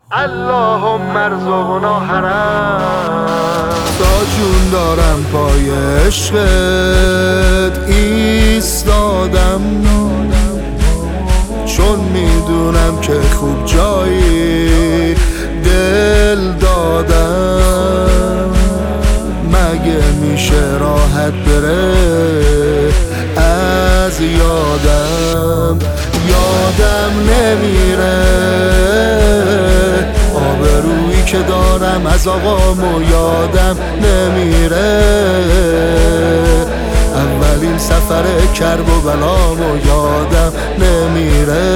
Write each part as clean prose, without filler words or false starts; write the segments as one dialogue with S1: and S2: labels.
S1: اللهم ارزقنا حرم. تا جون دارم پای عشقت ایستادم، چون میدونم که خوب جایی دل دادم. مگه میشه راحت بره از یادم نمیره آبرویی که دارم از آقامو یادم نمیره. اولین سفر کرب و بلامو یادم نمیره.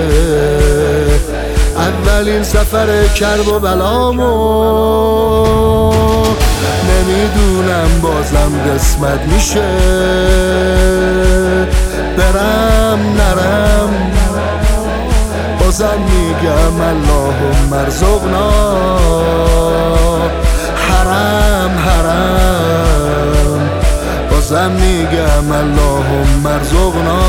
S1: اولین سفر کرب و بلامو نمیدونم بازم قسمت میشه برم نرم. بازم میگم اللهم ارزقنا حرم. بازم میگم اللهم ارزقنا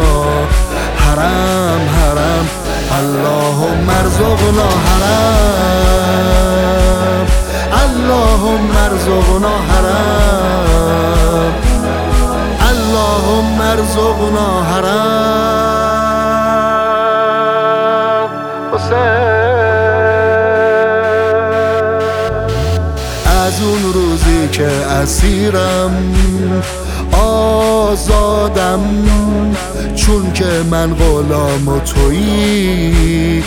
S1: حرم. اللهم ارزقنا حرم. اللهم ارزقنا حرم. اللهم ارزقنا حرم. از اون روزی که اسیرم آزادم، چون که من غلام و تویی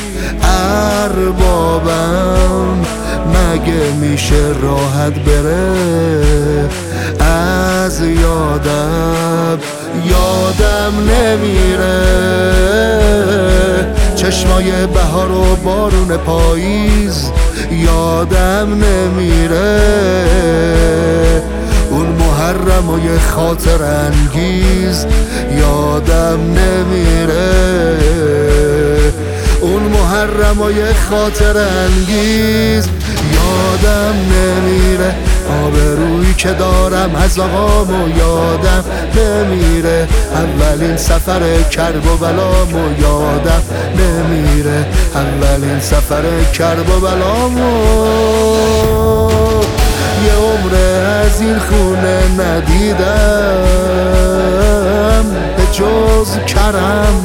S1: اربابم. مگه میشه راحت بره از یادم نمیره. چشمای بهار و بارون پاییز یادم نمیره. اون محرمای خاطر انگیز یادم نمیره. اون محرمای خاطر انگیز یادم نمیره. آبرویی که دارم از آقامو یادم نمیره. اولین سفر کرب و بلامو یادم نمیره. اولین سفر کرب و بلامو یه عمره از این خونه ندیدم به جز کرم.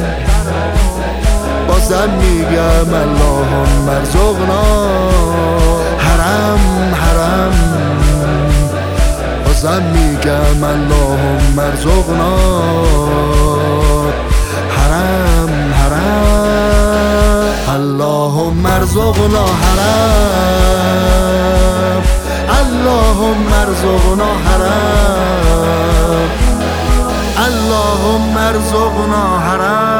S1: بازم میگم اللهم ارزقنا حرم. بازم میگم اللهم ارزقنا حرم. اللهم ارزقنا حرم. اللهم ارزقنا حرم. اللهم ارزقنا حرم.